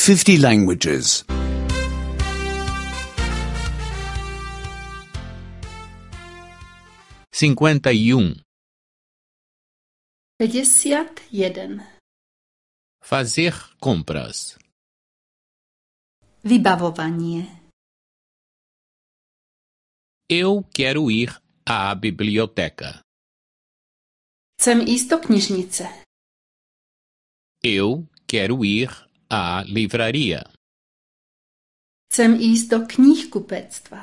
50 languages. 51. 51. Fazer compras. Vybavovanie. Eu quero ir à biblioteca. Chcem ísť do knižnice. Eu quero ir à livraria. Chcem ísť do kníhkupectva.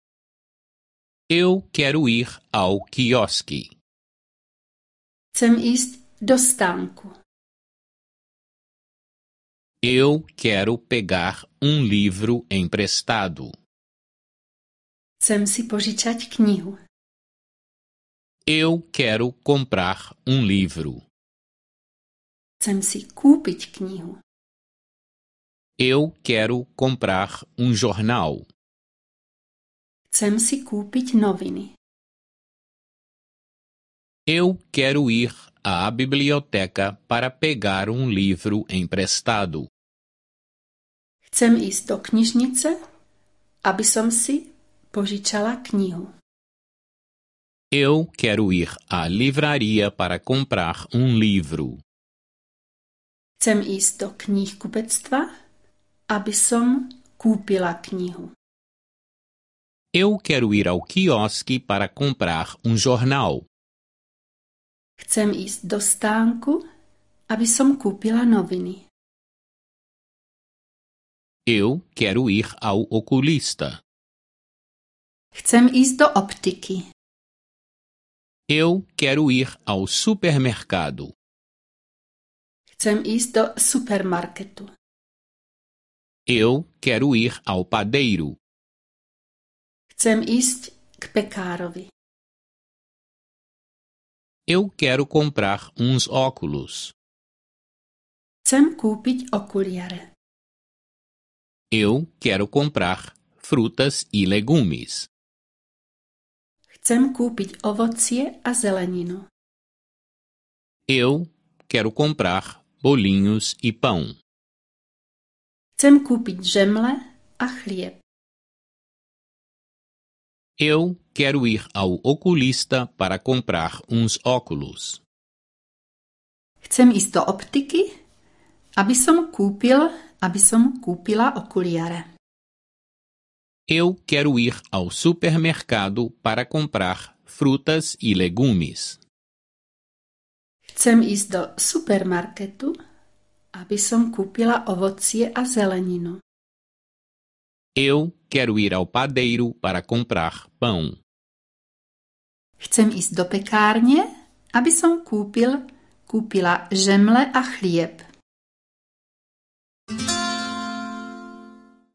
Eu quero ir ao quiosque. Chcem ísť do stánku. Eu quero pegar um livro emprestado. Chcem si požičať knihu. Eu quero comprar um livro. Chcem si kúpiť knihu. Eu quero comprar um jornal. Chcem si kúpiť noviny. Eu quero ir à biblioteca para pegar um livro emprestado. Chcem ísť do knižnice, aby som si požičala knihu. Eu quero ir à livraria para comprar um livro. Chcem ísť do kníhkupectva, aby som kúpila knihu. Eu quero ir ao quiosque para comprar um jornal. Chcem ísť do stánku, aby som kúpila noviny. Eu quero ir ao oculista. Chcem ísť do optiky. Eu quero ir ao supermercado. Chcem ísť do supermarketu. Eu quero ir ao padeiro. Chcem ísť k pekárovi. Eu quero comprar uns óculos. Chcem kúpiť okuliare. Eu quero comprar frutas e legumes. Chcem kúpiť ovocie a zeleninu. Eu quero comprar bolinhos e pão. Chcem kúpiť žemle a chlieb. Eu quero ir ao oculista para comprar uns óculos. Chcem ísť do optiky, aby som kúpila okuliare. Eu quero ir ao supermercado para comprar frutas e legumes. Chcem ísť do supermarketu, aby som kúpila ovocie a zeleninu. Eu quero ir ao padeiro para comprar pão. Chcem ísť do pekárne, aby som kúpila žemle a chlieb.